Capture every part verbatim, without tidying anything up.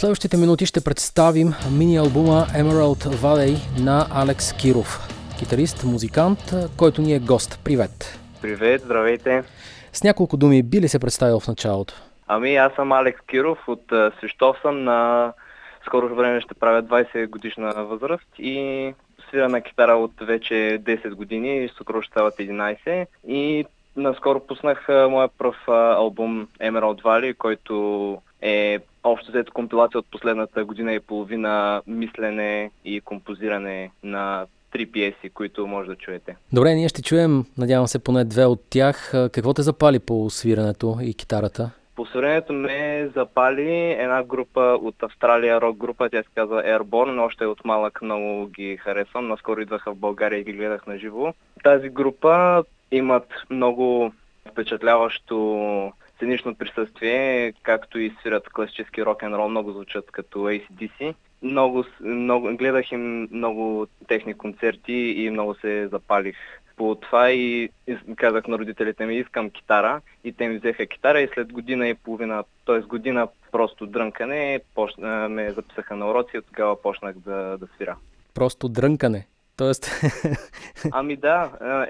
следващите минути ще представим мини-албума Emerald Valley на Алекс Киров. Китарист, музикант, който ни е гост. Привет! Привет, здравейте! С няколко думи би ли се представил в началото? Ами аз съм Алекс Киров, от Свищов съм, на скоро време ще правя двайсет годишна възраст и свира на китара от вече десет години, скоро ще стават единайсет и наскоро пуснах моя пръв албум Emerald Valley, който е общо взето компилация от последната година и половина мислене и композиране на три пиеси, които може да чуете. Добре, ние ще чуем, надявам се, поне две от тях. Какво те запали по свирането и китарата? По свирането ме запали една група от Австралия, рок група, тя се казва Airborne, но още от малък много ги харесвам. Наскоро идваха в България и ги гледах на живо. Тази група имат много впечатляващо сценично присъствие, както и свират класически рок-н-рол, много звучат като Ей Си Ди Си. Много, много, гледах им много техни концерти и много се запалих по това и казах на родителите ми, искам китара, и те ми взеха китара и след година и половина, т.е. година просто дрънкане, почна, ме записаха на уроци и от тогава почнах да, да свира. Просто дрънкане? Тоест... Ами да,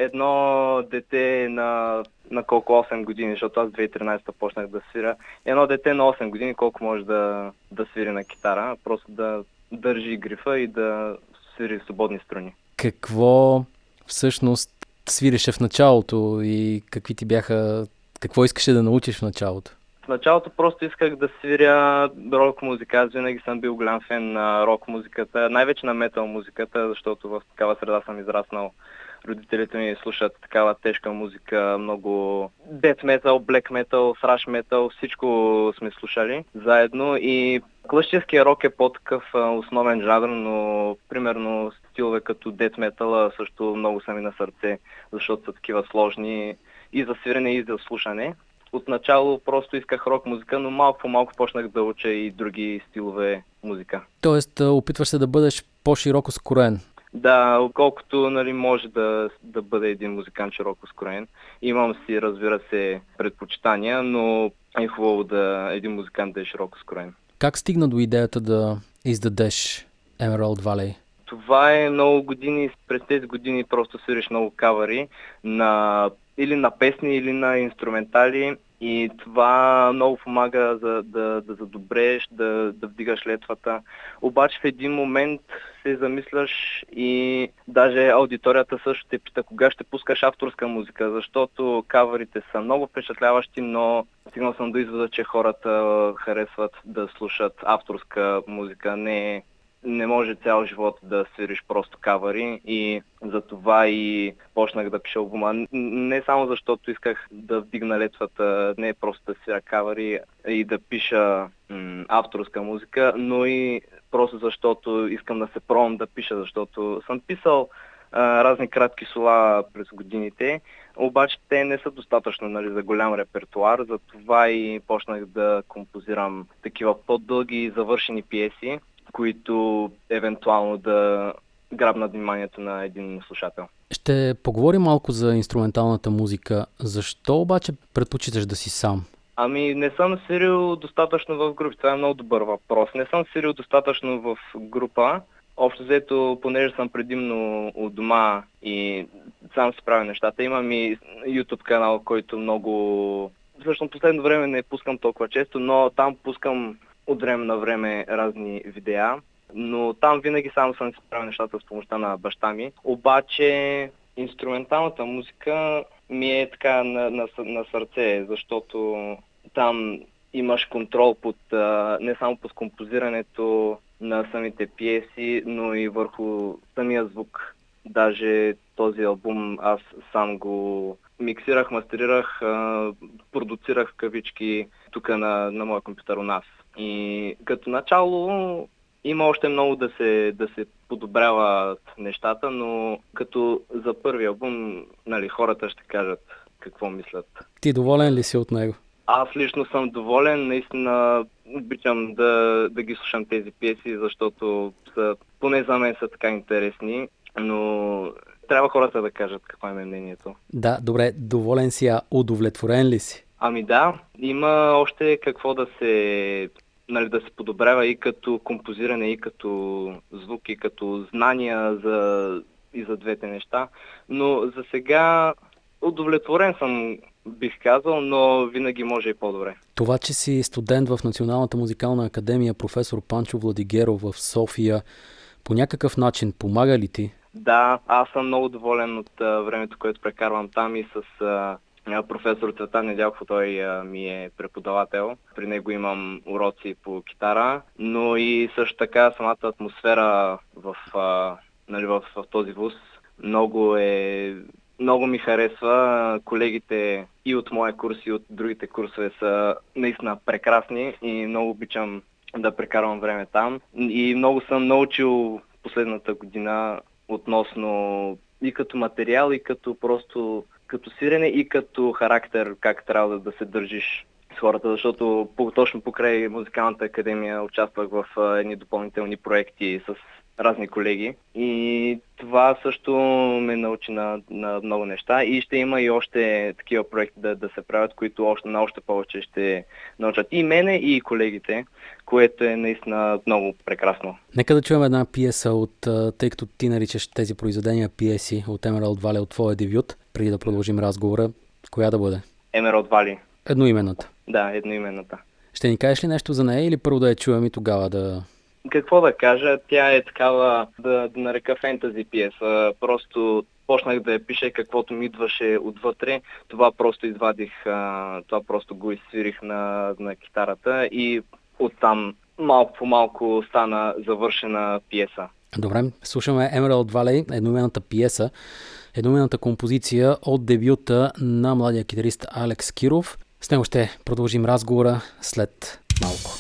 едно дете на, на колко осем години, защото аз две хиляди и тринайсета почнах да свира. Едно дете на осем години колко може да, да свири на китара, просто да държи грифа и да свири свободни струни. Какво всъщност свиреше в началото и какви ти бяха, какво искаше да научиш в началото? В началото просто исках да свиря рок музика. Аз винаги съм бил голям фен на рок музиката, най-вече на метал музиката, защото в такава среда съм израснал. Родителите ми слушат такава тежка музика, много дет метал, блек метал, сраш метал, всичко сме слушали заедно и класическия рок е по-такъв основен жанр, но примерно стилове като дет метала също много са ми на сърце, защото са такива сложни и за свирене, и за слушане. Отначало просто исках рок музика, но малко по малко почнах да уча и други стилове музика. Тоест, опитваш се да бъдеш по-широко скроен? Да, колкото нали, може да, да бъде един музикант широко скроен. Имам си, разбира се, предпочитания, но е хубаво да един музикант да е широко скроен. Как стигна до идеята да издадеш Emerald Valley? Това е много години, през тези години просто свириш много кавъри на или на песни, или на инструментали и това много помага за да, да задобрееш, да, да вдигаш летвата. Обаче в един момент се замисляш и даже аудиторията също те пита кога ще пускаш авторска музика, защото кавърите са много впечатляващи, но стигнал съм до извода, че хората харесват да слушат авторска музика, не Не може цял живот да свириш просто кавъри и затова и почнах да пиша албума. Не само защото исках да вдигна летвата, не просто да свиря кавъри и да пиша м- авторска музика, но и просто защото искам да се пробвам да пиша, защото съм писал а, разни кратки сола през годините, обаче те не са достатъчно нали, за голям репертуар, затова и почнах да композирам такива по-дълги и завършени пиеси, които евентуално да грабнат вниманието на един слушател. Ще поговорим малко за инструменталната музика. Защо обаче предпочиташ да си сам? Ами не съм свирил достатъчно в групи. Това е много добър въпрос. Не съм свирил достатъчно в група. Общо взето, понеже съм предимно от дома и сам си правя нещата. Имам и YouTube канал, който много... Всъщност последно време не пускам толкова често, но там пускам от време на време разни видеа, но там винаги само съм си правил нещата с помощта на баща ми. Обаче инструменталната музика ми е така на, на, на сърце, защото там имаш контрол под, не само под композирането на самите пиеси, но и върху самия звук. Даже този албум аз сам го миксирах, мастерирах, продуцирах в кавички тук на, на моя компютър у нас. И като начало има още много да се, да се подобряват нещата, но като за първи албум нали, хората ще кажат какво мислят. Ти доволен ли си от него? Аз лично съм доволен, наистина обичам да, да ги слушам тези пиеси, защото са, поне за мен са така интересни, но трябва хората да кажат какво е мнението. Да, добре, доволен си, а удовлетворен ли си? Ами да, има още какво да се нали, да се подобрява и като композиране, и като звук, и като знания за, и за двете неща. Но за сега удовлетворен съм, бих казал, но винаги може и по-добре. Това, че си студент в Националната музикална академия професор Панчо Владигеров в София, по някакъв начин помага ли ти? Да, аз съм много доволен от а, времето, което прекарвам там и с а, професор Цветан Недялков, той а, ми е преподавател. При него имам уроци по китара, но и също така самата атмосфера в, а, нали, в, в този вуз много е... Много ми харесва. Колегите и от моя курс, и от другите курсове са наистина прекрасни и много обичам да прекарвам време там. И много съм научил последната година относно и като материал, и като просто като сирене, и като характер, как трябва да, да се държиш с хората, защото по, точно покрай Музикалната академия участвах в а, едни допълнителни проекти с разни колеги и това също ме научи на, на много неща и ще има и още такива проекти да, да се правят, които още, на още повече ще научат и мене, и колегите, което е наистина много прекрасно. Нека да чуем една пиеса, от, тъй като ти наричаш тези произведения пиеси от Emerald Valley, от твоя дебют, преди да продължим разговора. Коя да бъде? Emerald Valley. Едноименната. Да, едноименната. Ще ни кажеш ли нещо за нея или първо да я чуем и тогава да... Какво да кажа? Тя е такава, да, да нарека фентази пиеса. Просто почнах да я пиша, каквото ми идваше отвътре. Това просто извадих, това просто го изсвирих на, на китарата и оттам малко по малко стана завършена пиеса. Добре, слушаме Emerald Valley, едноименната пиеса, едноименната композиция от дебюта на младия китарист Алекс Киров. С него ще продължим разговора след малко.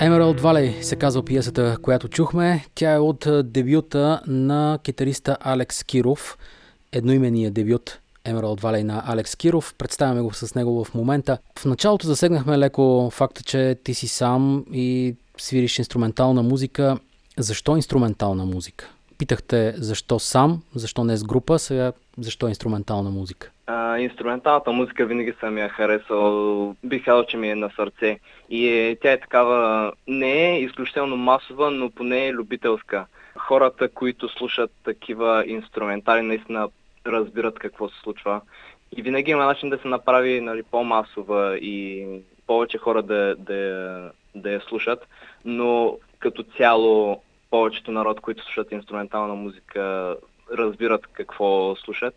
Emerald Valley се казва пиесата, която чухме. Тя е от дебюта на китариста Алекс Киров. Едноимения дебют Emerald Valley на Алекс Киров. Представяме го с него в момента. В началото засегнахме леко факта, че ти си сам и свириш инструментална музика. Защо инструментална музика? Питахте защо сам, защо не с група, сега защо инструментална музика? А, инструменталната музика винаги съм я харесал, бих казал, че ми е на сърце. И е, тя е такава, не е изключително масова, но поне е любителска. Хората, които слушат такива инструментали, наистина разбират какво се случва. И винаги има начин да се направи, нали, по-масова и повече хора да, да, да я слушат. Но като цяло повечето народ, които слушат инструментална музика, разбират какво слушат.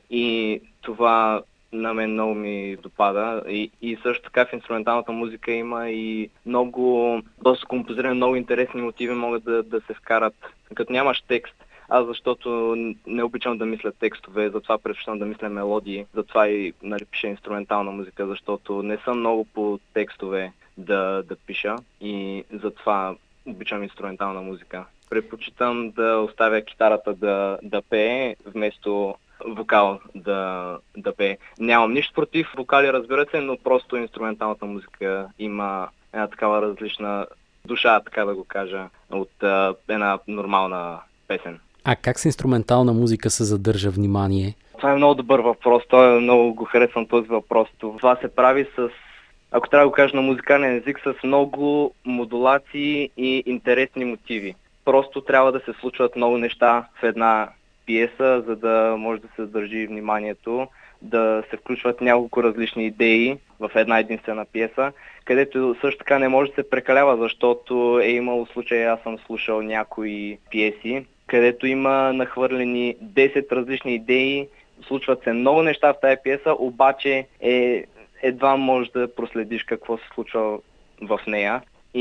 И това на мен много ми допада. И, и също така в инструменталната музика има и много, доста композирани, много интересни мотиви могат да, да се вкарат. Като нямаш текст, аз защото не обичам да мисля текстове, затова предпочитам да мисля мелодии, затова и, нали, пиша инструментална музика, защото не съм много по текстове да, да пиша и затова обичам инструментална музика. Предпочитам да оставя китарата да, да пее, вместо вокал да, да пее. Нямам нищо против вокали, разбира се, но просто инструменталната музика има една такава различна душа, така да го кажа, от а, една нормална песен. А как с инструментална музика се задържа внимание? Това е много добър въпрос. Той е много го харесвам този въпрос. Това се прави с, ако трябва да го кажа на музикален език, с много модулации и интересни мотиви. Просто трябва да се случват много неща в една пиеса, за да може да се задържи вниманието, да се включват няколко различни идеи в една единствена пиеса, където също така не може да се прекалява, защото е имало случаи, аз съм слушал някои пиеси, където има нахвърлени десет различни идеи, случват се много неща в тази пиеса, обаче е, едва можеш да проследиш какво се случва в нея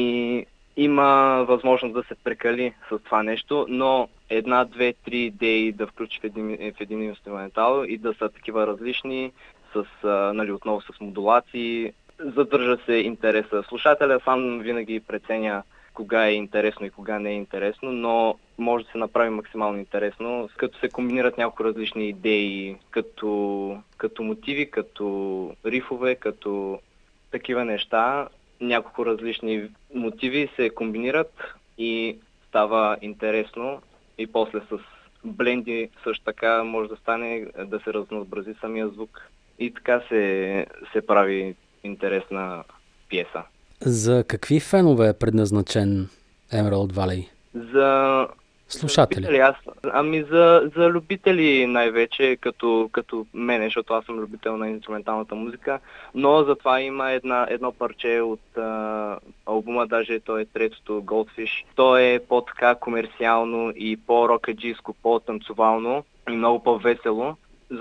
и има възможност да се прекали с това нещо, но една, две, три идеи да включи в един, в един инструментал и да са такива различни, с, а, нали, отново с модулации, задържа се интереса. Слушателя сам винаги преценя кога е интересно и кога не е интересно, но може да се направи максимално интересно, като се комбинират няколко различни идеи, като, като мотиви, като рифове, като такива неща. Няколко различни мотиви се комбинират и става интересно и после с бленди също така може да стане, да се разнообрази самия звук и така се, се прави интересна пиеса. За какви фенове е предназначен Emerald Valley? За слушатели. Любители, аз, ами за, за любители най-вече, като, като мене, защото аз съм любител на инструменталната музика, но затова има една, едно парче от а, албума, даже то е третото, Goldfish. То е по-така комерциално и по-рокаджийско, по-танцовално и много по-весело,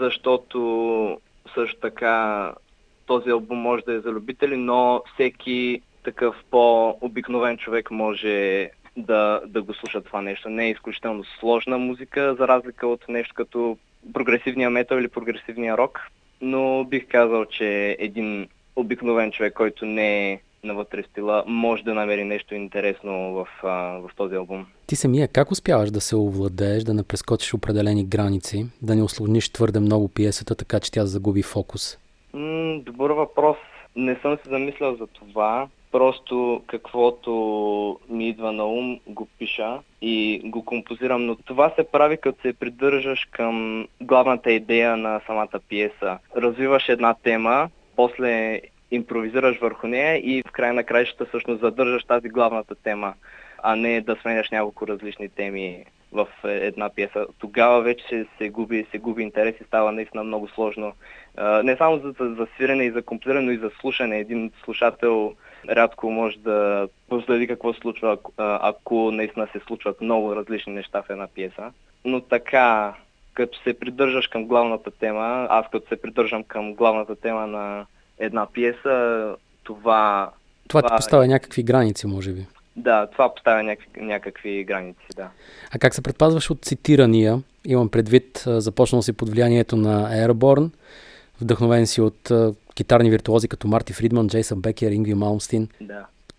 защото също така този албум може да е за любители, но всеки такъв по-обикновен човек може да, да го слуша това нещо. Не е изключително сложна музика, за разлика от нещо като прогресивния метал или прогресивния рок, но бих казал, че един обикновен човек, който не е навътре стила, може да намери нещо интересно в, в този албум. Ти самия как успяваш да се овладееш, да не прескочиш определени граници, да не усложниш твърде много пиесата, така че тя загуби фокус? М, добър въпрос. Не съм се замислял за това. Просто каквото ми идва на ум, го пиша и го композирам, но това се прави като се придържаш към главната идея на самата пиеса. Развиваш една тема, после импровизираш върху нея и в край на краищата всъщност задържаш тази главната тема, а не да сменяш няколко различни теми в една пиеса. Тогава вече се, се, губи, се губи интерес и става наистина много сложно. Uh, не само за, за, за свирене и за композиране, но и за слушане. Един слушател рядко може да проследи какво се случва, ако, ако наистина се случват много различни неща в една пиеса. Но така, като се придържаш към главната тема, аз като се придържам към главната тема на една пиеса, това... Това, това ти поставя някакви граници, може би. Да, това поставя някакви, някакви граници, да. А как се предпазваш от цитирания? Имам предвид, започнал си под влиянието на Airborne, вдъхновен си от китарни виртуози като Марти Фридман, Джейсън Бекер, Ингви Малмстин. Да.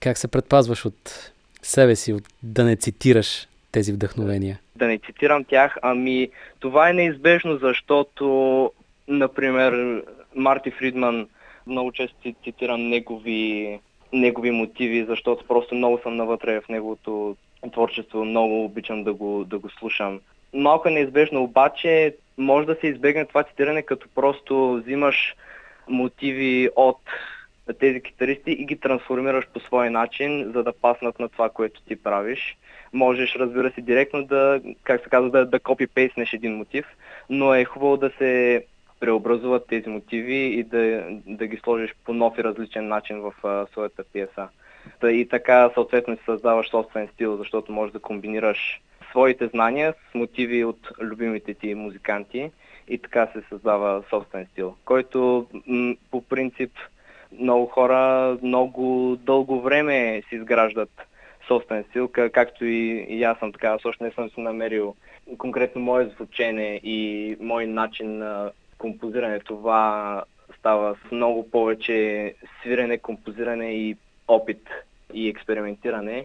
Как се предпазваш от себе си, от да не цитираш тези вдъхновения? Да не цитирам тях, ами това е неизбежно, защото, например, Марти Фридман, много често цитирам негови, негови мотиви, защото просто много съм навътре в неговото творчество, много обичам да го, да го слушам. Малко е неизбежно, обаче може да се избегне това цитиране, като просто взимаш мотиви от тези китаристи и ги трансформираш по свой начин, за да паснат на това, което ти правиш. Можеш, разбира се, директно да, как се казва, да, да копи-пейснеш един мотив, но е хубаво да се преобразуват тези мотиви и да, да ги сложиш по нов и различен начин в а, своята пиеса. И така съответно си създаваш собствен стил, защото можеш да комбинираш своите знания с мотиви от любимите ти музиканти и така се създава собствен стил, който м- по принцип много хора много дълго време си изграждат собствен стил, както и, и аз съм така. Аз още не съм си намерил конкретно мое звучене и мой начин на композиране. Това става с много повече свирене, композиране и опит и експериментиране,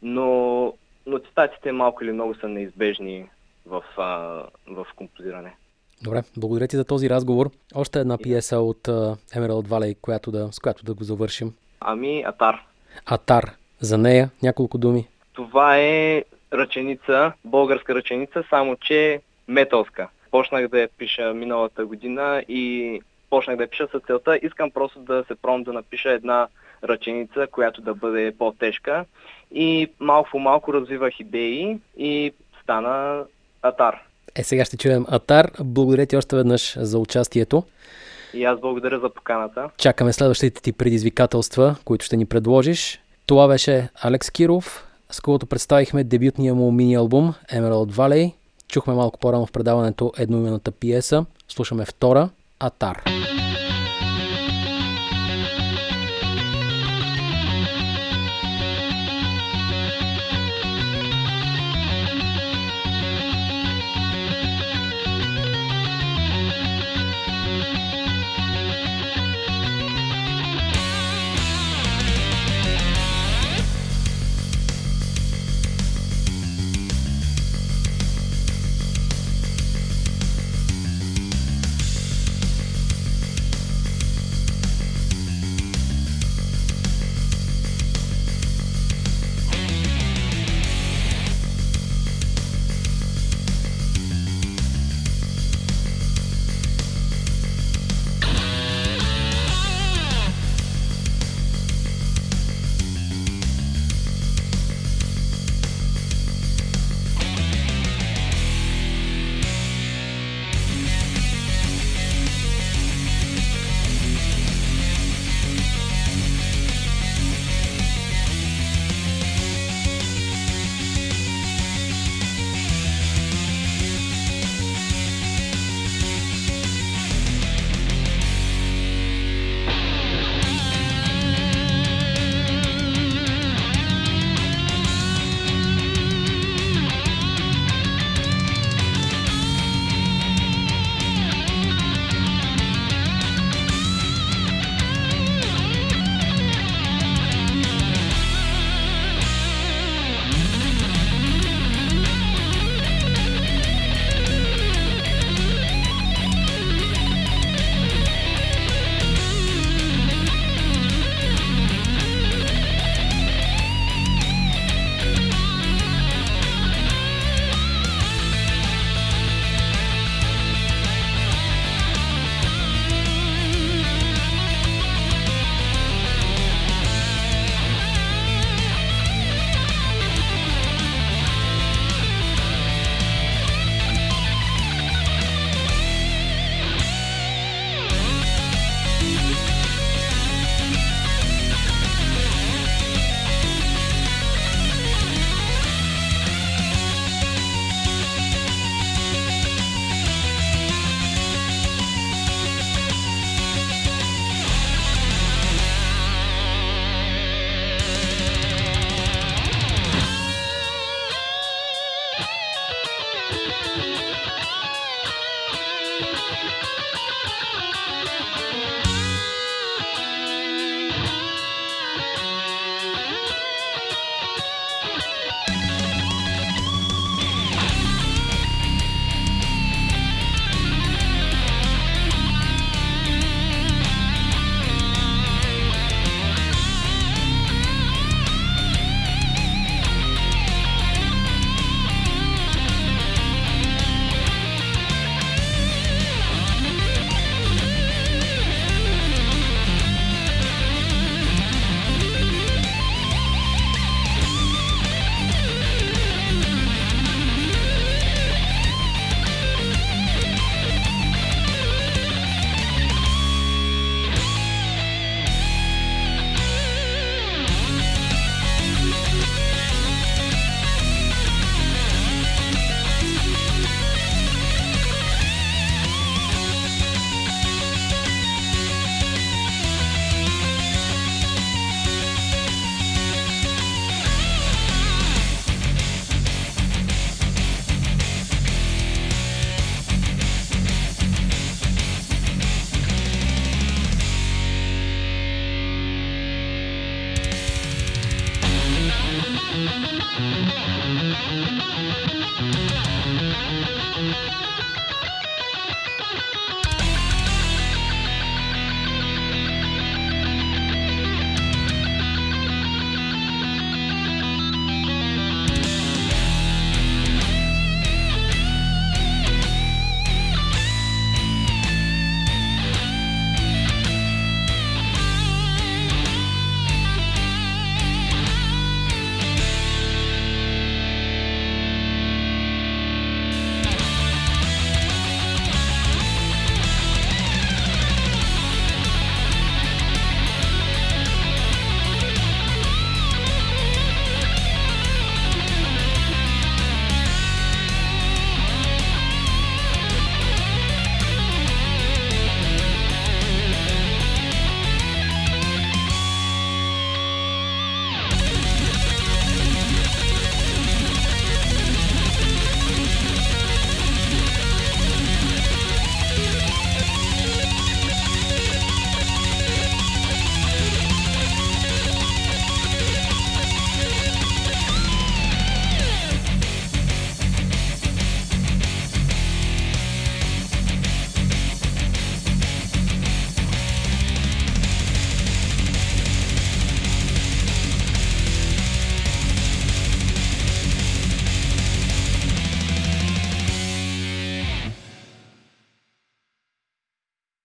но, но цитатите малко или много са неизбежни в, а, в композиране. Добре, благодаря ти за този разговор. Още една пиеса от uh, Emerald Valley, която да, с която да го завършим. Ами, Атар. Атар. За нея няколко думи. Това е ръченица, българска ръченица, само че металска. Почнах да я пиша миналата година и почнах да я пиша с целта. Искам просто да се пробвам да напиша една ръченица, която да бъде по-тежка. И малко по малко развивах идеи и стана Атар. Е, сега ще чуем Атар. Благодаря ти още веднъж за участието. И аз благодаря за поканата. Чакаме следващите ти предизвикателства, които ще ни предложиш. Това беше Алекс Киров, с когото представихме дебютния му мини-албум Emerald Valley. Чухме малко по-рано в предаването едноименната пиеса. Слушаме втора, Атар.